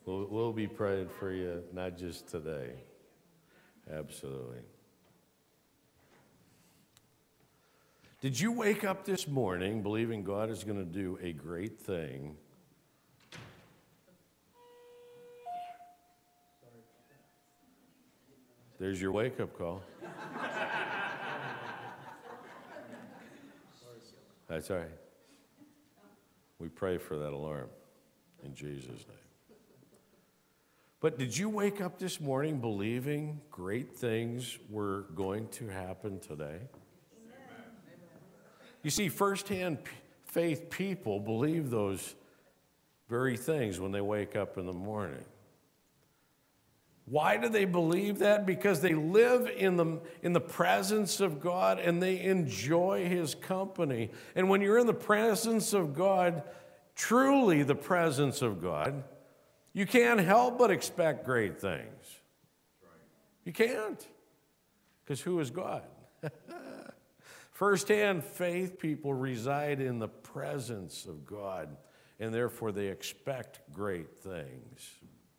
We'll be praying for you, not just today. Absolutely. Did you wake up this morning believing God is going to do a great thing? There's your wake-up call. That's all right. We pray for that alarm in Jesus' name. But did you wake up this morning believing great things were going to happen today? Amen. You see, firsthand faith people believe those very things when they wake up in the morning. Why do they believe that? Because they live in the presence of God and they enjoy His company. And when you're in the presence of God, truly the presence of God, you can't help but expect great things. You can't. Because who is God? Firsthand faith people reside in the presence of God, and therefore they expect great things.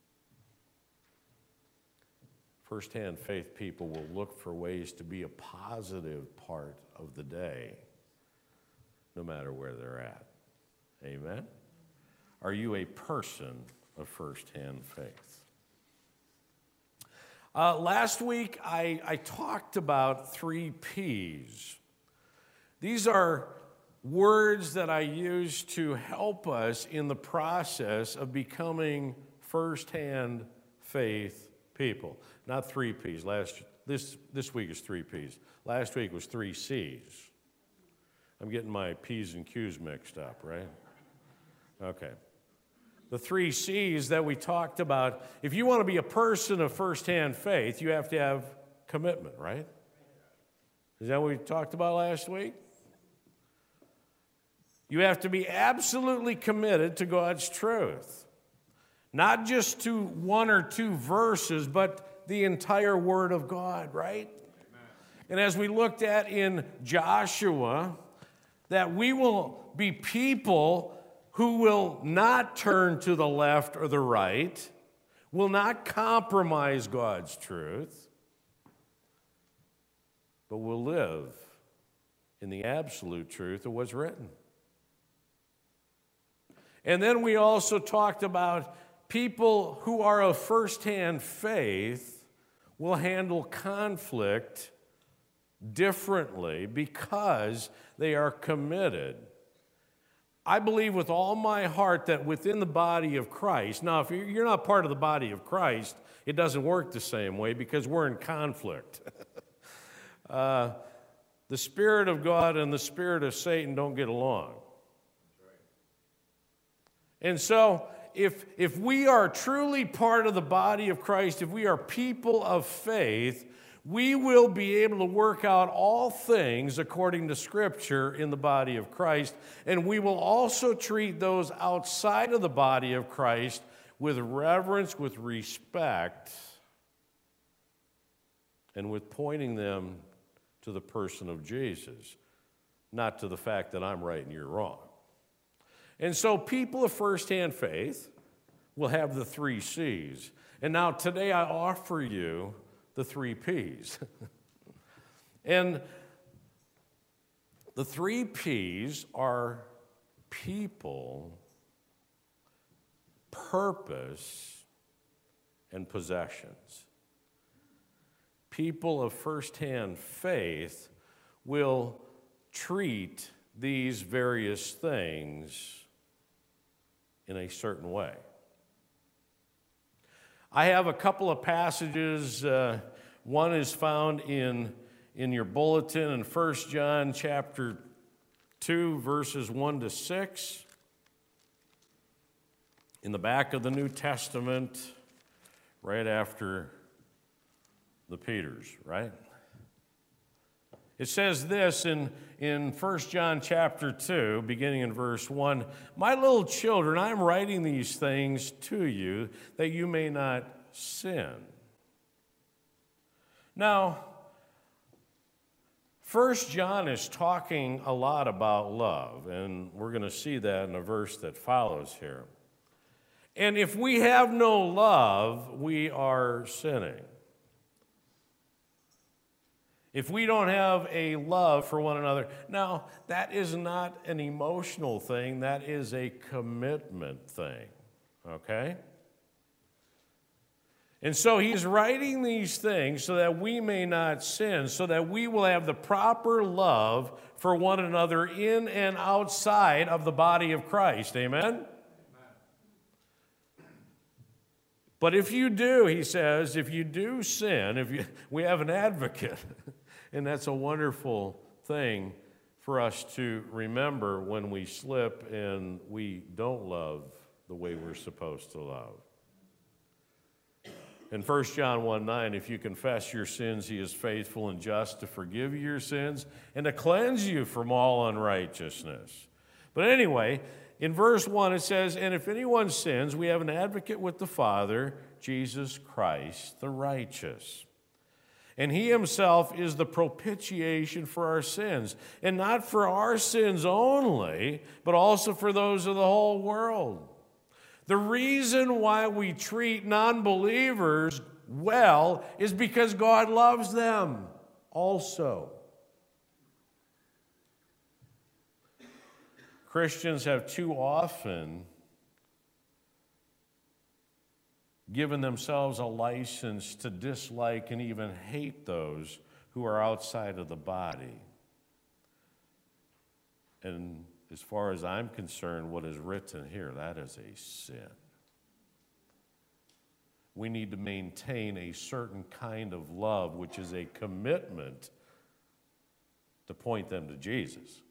Firsthand faith people will look for ways to be a positive part of the day, no matter where they're at. Amen? Are you a person of firsthand faith? Last week, I talked about 3 P's. These are words that I use to help us in the process of becoming firsthand faith people. Not 3 P's. This week is 3 P's. Last week was 3 C's. I'm getting my P's and Q's mixed up, right? Okay. The 3 C's that we talked about, if you want to be a person of firsthand faith, you have to have commitment, right? Is that what we talked about last week? You have to be absolutely committed to God's truth. Not just to 1 or 2 verses, but the entire Word of God, right? Amen. And as we looked at in Joshua, that we will be people who will not turn to the left or the right, will not compromise God's truth, but will live in the absolute truth of what's written. And then we also talked about people who are of firsthand faith will handle conflict differently because they are committed. I believe with all my heart that within the body of Christ, now if you're not part of the body of Christ, it doesn't work the same way because we're in conflict. The Spirit of God and the Spirit of Satan don't get along. And so if we are truly part of the body of Christ, if we are people of faith, we will be able to work out all things according to Scripture in the body of Christ, and we will also treat those outside of the body of Christ with reverence, with respect, and with pointing them to the person of Jesus, not to the fact that I'm right and you're wrong. And so people of firsthand faith will have the 3 C's. And now today I offer you the 3 P's. And the 3 P's are people, purpose, and possessions. People of firsthand faith will treat these various things in a certain way. I have a couple of passages. One is found in your bulletin in 1 John chapter 2, verses 1 to 6. In the back of the New Testament, right after the Peters, right? It says this in 1 John chapter 2, beginning in verse 1, "My little children, I am writing these things to you that you may not sin." Now, 1 John is talking a lot about love, and we're going to see that in a verse that follows here. And if we have no love, we are sinning. If we don't have a love for one another, now that is not an emotional thing, that is a commitment thing, okay? And so he's writing these things so that we may not sin, so that we will have the proper love for one another in and outside of the body of Christ, amen? But if you do, he says, if you do sin, we have an advocate. And that's a wonderful thing for us to remember when we slip and we don't love the way we're supposed to love. In 1 John 1:9, if you confess your sins, he is faithful and just to forgive you your sins and to cleanse you from all unrighteousness. But anyway, in verse 1 it says, and if anyone sins, we have an advocate with the Father, Jesus Christ the righteous. And he himself is the propitiation for our sins, and not for our sins only, but also for those of the whole world. The reason why we treat non-believers well is because God loves them also. Christians have too often given themselves a license to dislike and even hate those who are outside of the body. And as far as I'm concerned, what is written here, that is a sin. We need to maintain a certain kind of love, which is a commitment to point them to Jesus.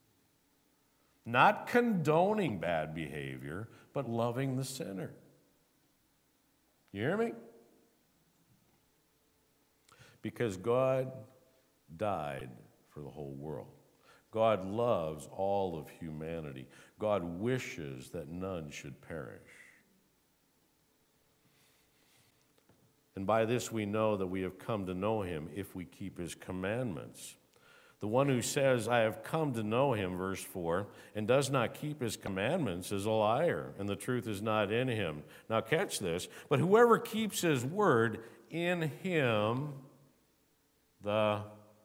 Not condoning bad behavior, but loving the sinner. You hear me? Because God died for the whole world. God loves all of humanity. God wishes that none should perish. And by this we know that we have come to know him if we keep his commandments. The one who says, I have come to know him, verse 4, and does not keep his commandments is a liar, and the truth is not in him. Now catch this. But whoever keeps his word, in him the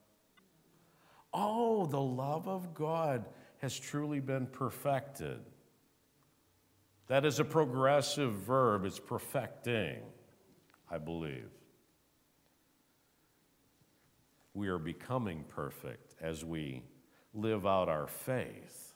love of God has truly been perfected. That is a progressive verb. It's perfecting, I believe. We are becoming perfect as we live out our faith.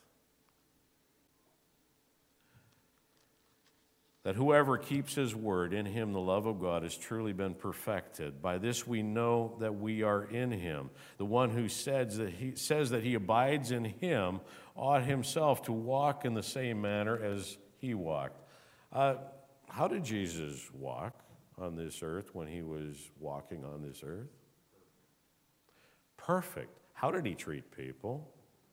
That whoever keeps his word, in him the love of God has truly been perfected. By this we know that we are in him. The one who says that he abides in him ought himself to walk in the same manner as he walked. How did Jesus walk on this earth when he was walking on this earth? Perfect. How did he treat people?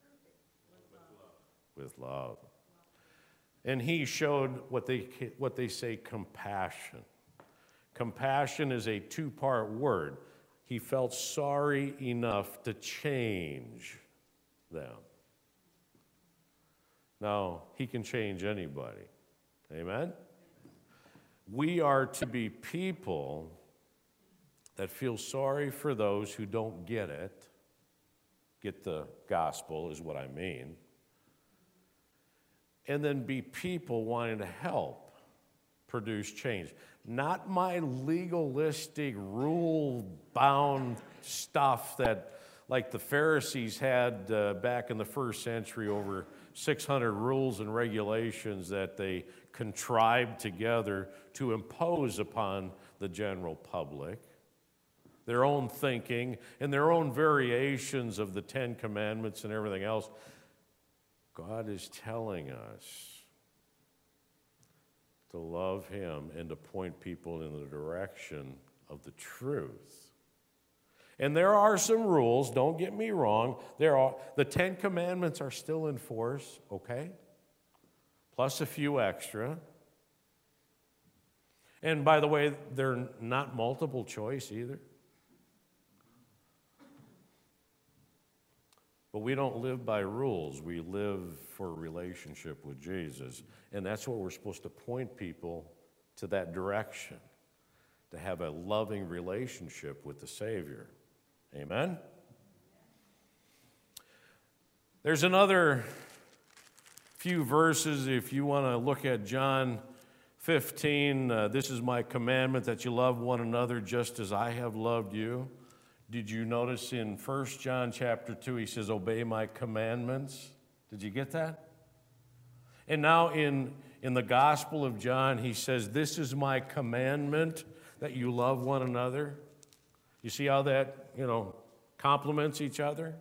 With love. And he showed what they say compassion. Compassion is a two-part word. He felt sorry enough to change them. Now, he can change anybody. Amen? We are to be people that feel sorry for those who don't get it. Get the gospel is what I mean. And then be people wanting to help produce change. Not my legalistic, rule-bound stuff that, like the Pharisees had back in the first century, over 600 rules and regulations that they contrived together to impose upon the general public. Their own thinking and their own variations of the Ten Commandments and everything else. God is telling us to love him and to point people in the direction of the truth. And there are some rules, don't get me wrong. The Ten Commandments are still in force, okay? Plus a few extra. And by the way, they're not multiple choice either. But we don't live by rules. We live for a relationship with Jesus. And that's what we're supposed to point people to, that direction, to have a loving relationship with the Savior. Amen? There's another few verses if you want to look at John 15. This is my commandment, that you love one another just as I have loved you. Did you notice in 1 John chapter 2, he says, obey my commandments? Did you get that? And now in the Gospel of John, he says, this is my commandment, that you love one another. You see how that, complements each other?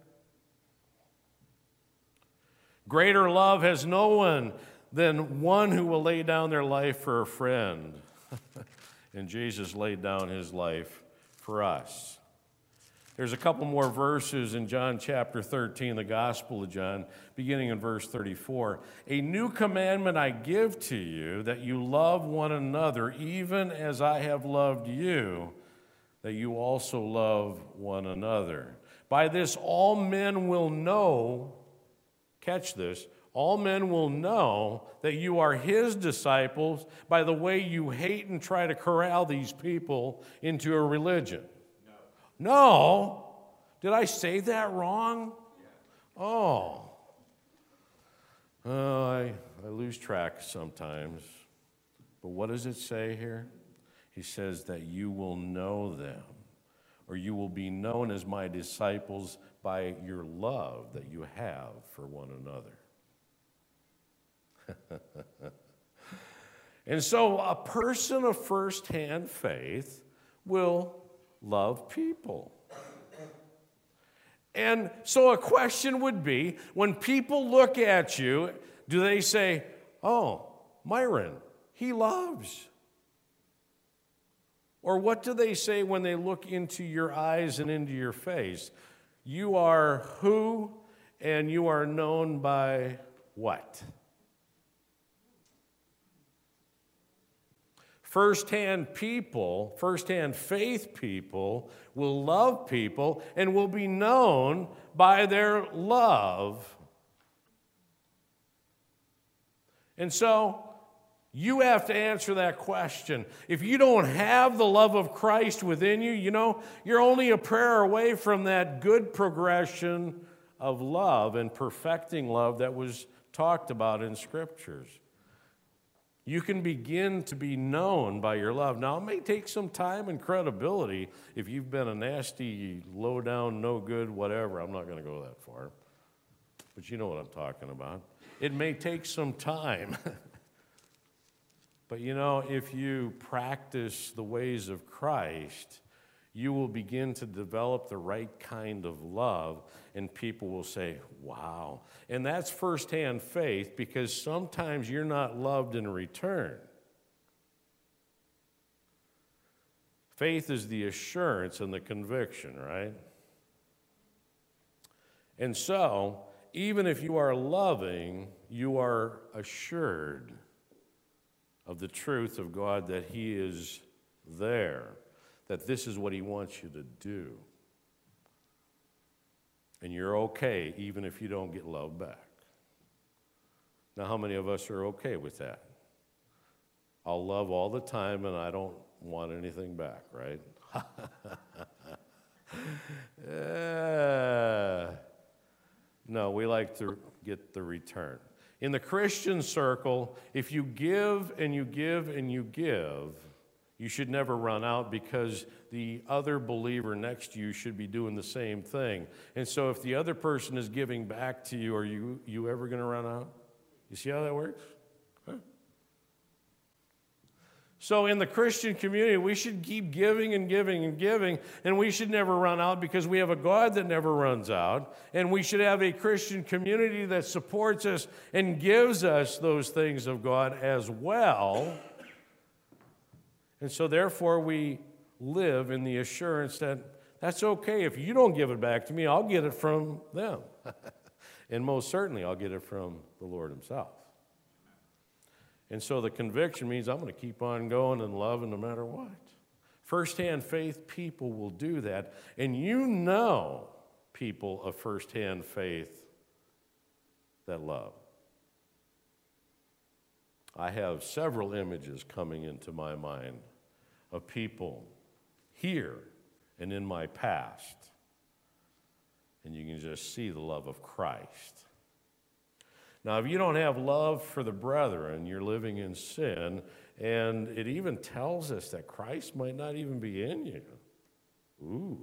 Greater love has no one than one who will lay down their life for a friend. And Jesus laid down his life for us. There's a couple more verses in John chapter 13, the Gospel of John, beginning in verse 34. A new commandment I give to you, that you love one another, even as I have loved you, that you also love one another. By this all men will know, catch this, all men will know that you are his disciples by the way you hate and try to corral these people into a religion. No. Did I say that wrong? Oh. I lose track sometimes. But what does it say here? He says that you will know them, or you will be known as my disciples by your love that you have for one another. And so a person of first-hand faith will love people. And so a question would be, when people look at you, do they say, oh, Myron, he loves? Or what do they say when they look into your eyes and into your face? You are who, and you are known by what? First-hand people, first-hand faith people will love people and will be known by their love. And so you have to answer that question. If you don't have the love of Christ within you, you're only a prayer away from that good progression of love and perfecting love that was talked about in Scriptures. You can begin to be known by your love. Now, it may take some time and credibility if you've been a nasty, low-down, no-good, whatever. I'm not going to go that far. But you know what I'm talking about. It may take some time. But if you practice the ways of Christ, you will begin to develop the right kind of love, and people will say, wow. And that's firsthand faith, because sometimes you're not loved in return. Faith is the assurance and the conviction, right? And so, even if you are loving, you are assured of the truth of God, that He is there, that this is what He wants you to do. And you're okay even if you don't get love back. Now, how many of us are okay with that? I'll love all the time and I don't want anything back, right? No, we like to get the return. In the Christian circle, if you give and you give and you give, you should never run out, because the other believer next to you should be doing the same thing. And so if the other person is giving back to you, are you ever going to run out? You see how that works? Huh? So in the Christian community, we should keep giving and giving and giving, and we should never run out, because we have a God that never runs out, and we should have a Christian community that supports us and gives us those things of God as well. And so therefore we live in the assurance that that's okay. If you don't give it back to me, I'll get it from them. And most certainly I'll get it from the Lord Himself. And so the conviction means I'm going to keep on going and loving no matter what. First-hand faith people will do that. And people of firsthand faith that love. I have several images coming into my mind of people here and in my past, and you can just see the love of Christ. Now, if you don't have love for the brethren, you're living in sin, and it even tells us that Christ might not even be in you. Ooh.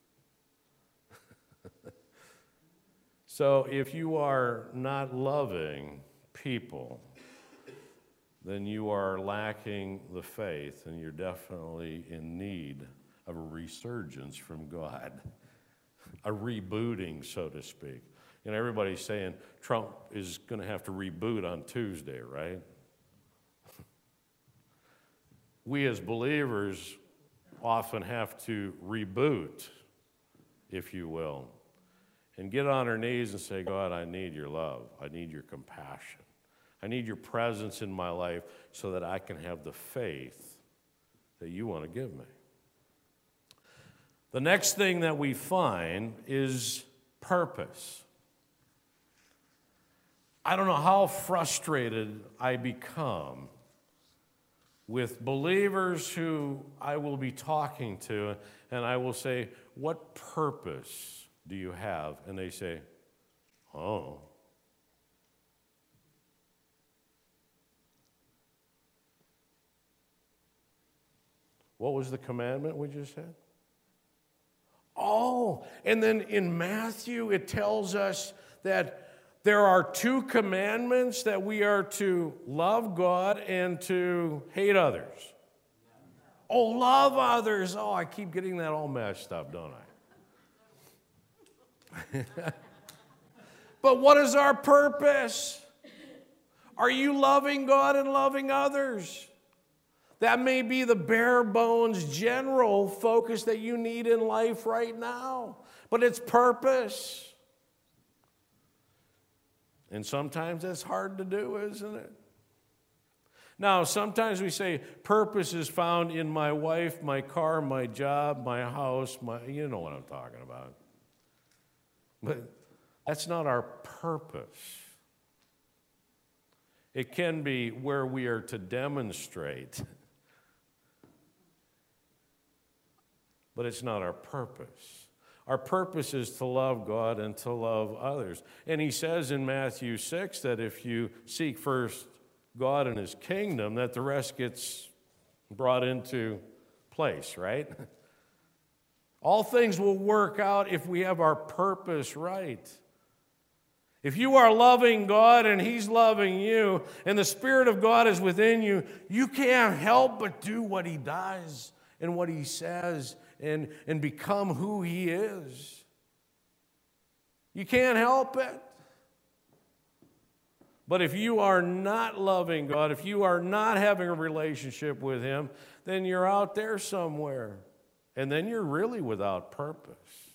So if you are not loving people, then you are lacking the faith, and you're definitely in need of a resurgence from God, a rebooting, so to speak. And everybody's saying Trump is going to have to reboot on Tuesday, right? We as believers often have to reboot, if you will, and get on our knees and say, God, I need your love. I need your compassion. I need your presence in my life so that I can have the faith that you want to give me. The next thing that we find is purpose. I don't know how frustrated I become with believers who I will be talking to, and I will say, what purpose do you have? And they say, oh. What was the commandment we just said? Oh, and then in Matthew it tells us that there are two commandments, that we are to love God and to hate others. Oh, love others. Oh, I keep getting that all messed up, don't I? But what is our purpose? Are you loving God and loving others? That may be the bare bones general focus that you need in life right now, but it's purpose. And sometimes that's hard to do, isn't it? Now, sometimes we say purpose is found in my wife, my car, my job, my house, you know what I'm talking about. But that's not our purpose. It can be where we are to demonstrate, but it's not our purpose. Our purpose is to love God and to love others. And he says in Matthew 6 that if you seek first God and his kingdom, that the rest gets brought into place, right? All things will work out if we have our purpose right. If you are loving God and he's loving you, and the Spirit of God is within you, you can't help but do what he does and what he says and become who he is. You can't help it. But if you are not loving God, if you are not having a relationship with him, then you're out there somewhere. And then you're really without purpose.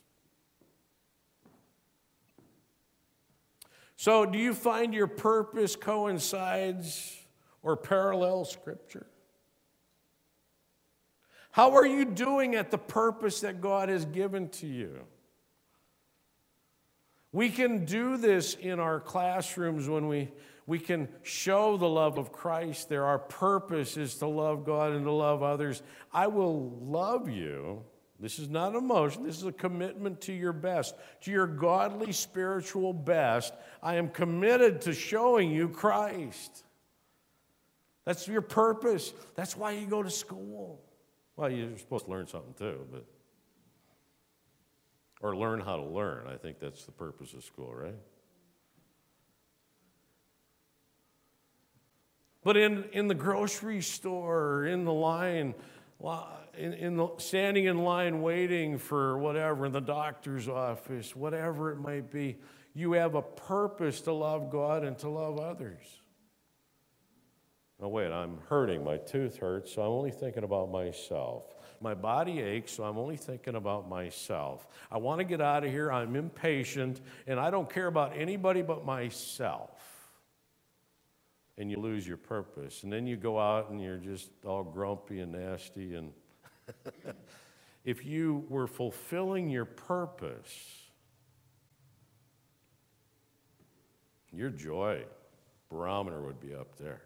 So do you find your purpose coincides or parallels Scripture? How are you doing at the purpose that God has given to you? We can do this in our classrooms when we can show the love of Christ there. Our purpose is to love God and to love others. I will love you. This is not emotion. This is a commitment to your best, to your godly spiritual best. I am committed to showing you Christ. That's your purpose. That's why you go to school. Well, you're supposed to learn something too, but or learn how to learn. I think that's the purpose of school, right? But in the grocery store, in the line, standing in line waiting for whatever, in the doctor's office, whatever it might be, you have a purpose to love God and to love others. Oh, wait, I'm hurting. My tooth hurts, so I'm only thinking about myself. My body aches, so I'm only thinking about myself. I want to get out of here. I'm impatient, and I don't care about anybody but myself. And you lose your purpose. And then you go out and you're just all grumpy and nasty. And if you were fulfilling your purpose, your joy barometer would be up there.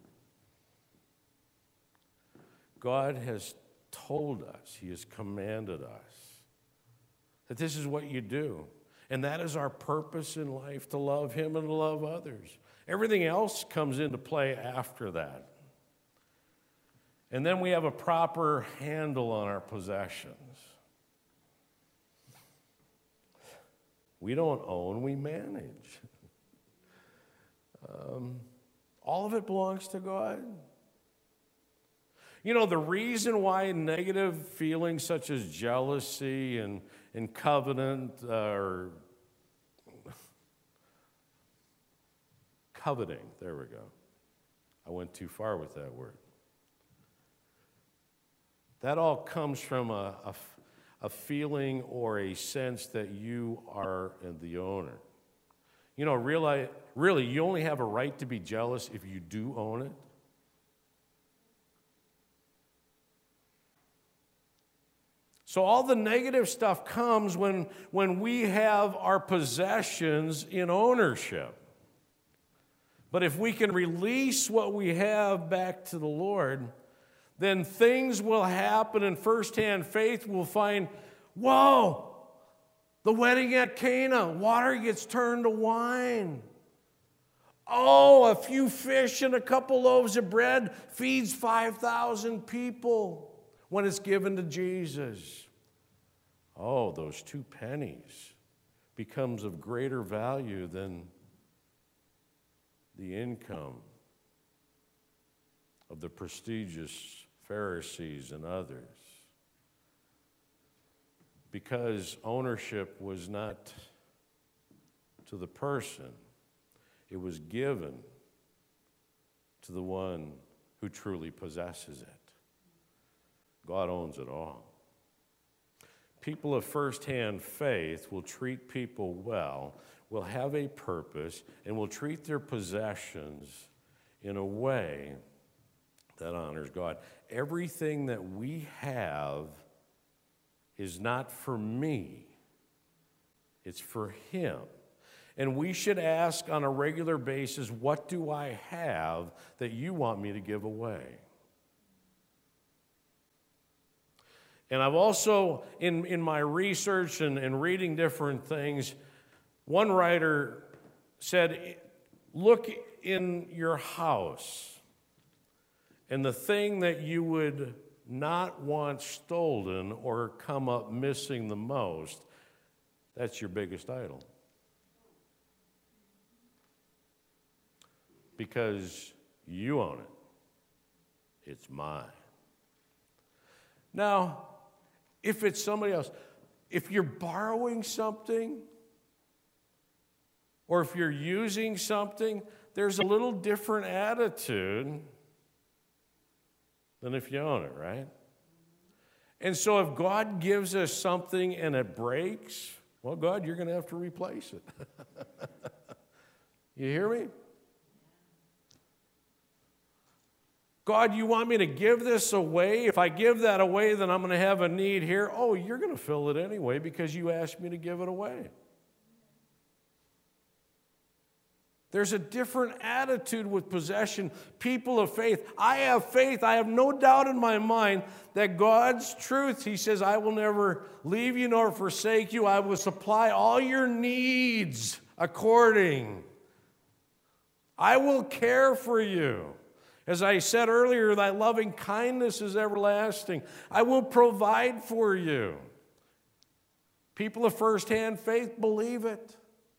God has told us, He has commanded us that this is what you do. And that is our purpose in life, to love Him and to love others. Everything else comes into play after that. And then we have a proper handle on our possessions. We don't own, we manage. All of it belongs to God. You know, the reason why negative feelings such as jealousy and covenant or coveting, there we go. I went too far with that word. That all comes from a feeling or a sense that you are the owner. You know, really, you only have a right to be jealous if you do own it. So all the negative stuff comes when we have our possessions in ownership. But if we can release what we have back to the Lord, then things will happen, and firsthand faith will find, whoa, the wedding at Cana, water gets turned to wine. Oh, a few fish and a couple loaves of bread feeds 5,000 people when it's given to Jesus. Oh, those 2 pennies becomes of greater value than the income of the prestigious Pharisees and others. Because ownership was not to the person, it was given to the one who truly possesses it. God owns it all. People of first-hand faith will treat people well, will have a purpose, and will treat their possessions in a way that honors God. Everything that we have is not for me, it's for Him. And we should ask on a regular basis, what do I have that you want me to give away? And I've also, in my research and reading different things, one writer said, look in your house, and the thing that you would not want stolen or come up missing the most, that's your biggest idol. Because you own it. It's mine. Now, if it's somebody else, if you're borrowing something or if you're using something, there's a little different attitude than if you own it, right? And so if God gives us something and it breaks, well, God, you're going to have to replace it. You hear me? God, you want me to give this away? If I give that away, then I'm going to have a need here. Oh, you're going to fill it anyway because you asked me to give it away. There's a different attitude with possession. People of faith, I have faith. I have no doubt in my mind that God's truth, He says, I will never leave you nor forsake you. I will supply all your needs according. I will care for you. As I said earlier, thy loving kindness is everlasting. I will provide for you. People of first-hand faith believe it.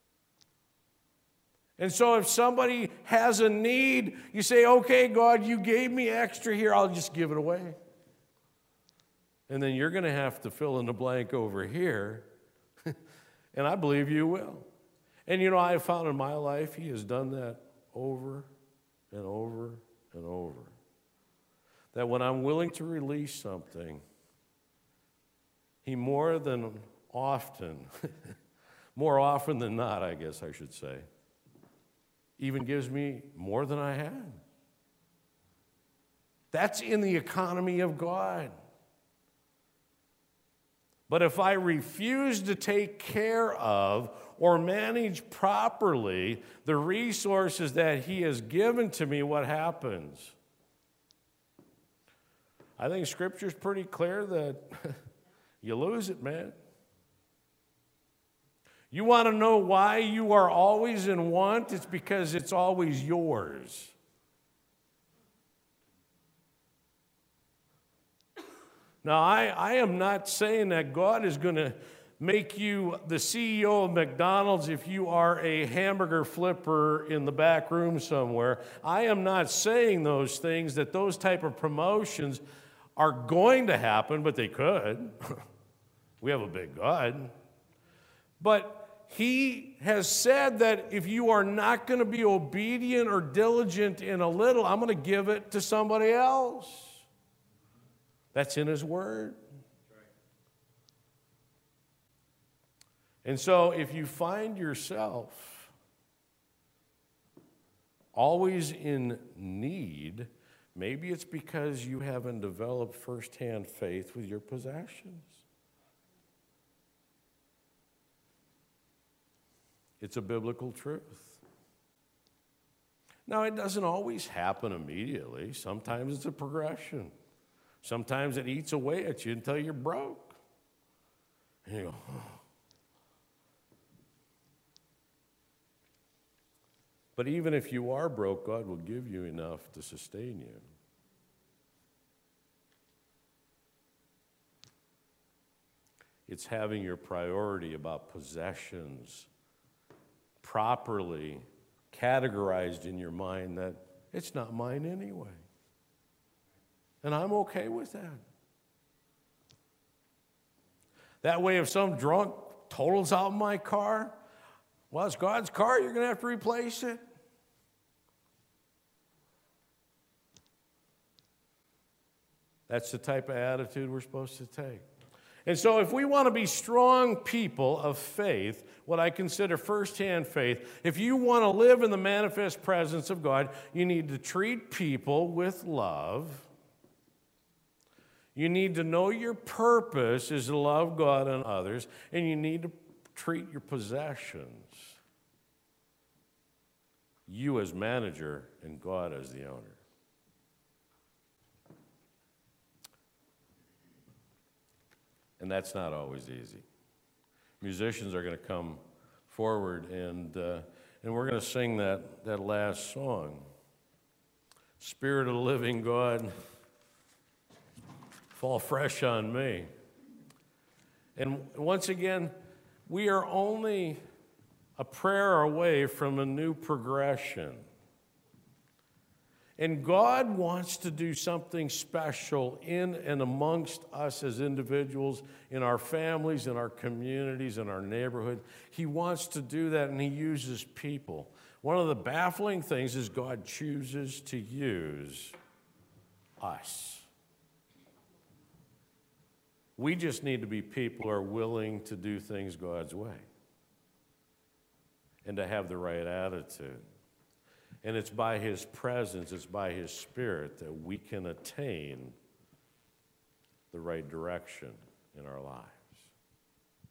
And so if somebody has a need, you say, okay, God, you gave me extra here, I'll just give it away. And then you're going to have to fill in the blank over here, and I believe you will. And you know, I have found in my life, He has done that over and over and over. That when I'm willing to release something, He more than often, more often than not, I guess I should say, even gives me more than I had. That's in the economy of God. But if I refuse to take care of or manage properly the resources that He has given to me, what happens? I think Scripture's pretty clear that you lose it, man. You want to know why you are always in want? It's because it's always yours. Now, I am not saying that God is going to make you the CEO of McDonald's if you are a hamburger flipper in the back room somewhere. I am not saying those things, that those type of promotions are going to happen, but they could. We have a big God. But He has said that if you are not going to be obedient or diligent in a little, I'm going to give it to somebody else. That's in His Word. And so if you find yourself always in need, maybe it's because you haven't developed firsthand faith with your possessions. It's a biblical truth. Now, it doesn't always happen immediately. Sometimes it's a progression. Sometimes it eats away at you until you're broke. And you go, oh. But even if you are broke, God will give you enough to sustain you. It's having your priority about possessions properly categorized in your mind that it's not mine anyway. And I'm okay with that. That way, if some drunk totals out my car, well, it's God's car, you're going to have to replace it. That's the type of attitude we're supposed to take. And so if we want to be strong people of faith, what I consider firsthand faith, if you want to live in the manifest presence of God, you need to treat people with love. You need to know your purpose is to love God and others, and you need to treat your possessions, you as manager and God as the owner. And that's not always easy. Musicians are going to come forward, and we're going to sing that last song. Spirit of the living God, fall fresh on me. And once again, we are only a prayer away from a new progression. And God wants to do something special in and amongst us as individuals, in our families, in our communities, in our neighborhood. He wants to do that, and He uses people. One of the baffling things is God chooses to use us. We just need to be people who are willing to do things God's way and to have the right attitude. And it's by His presence, it's by His Spirit that we can attain the right direction in our lives.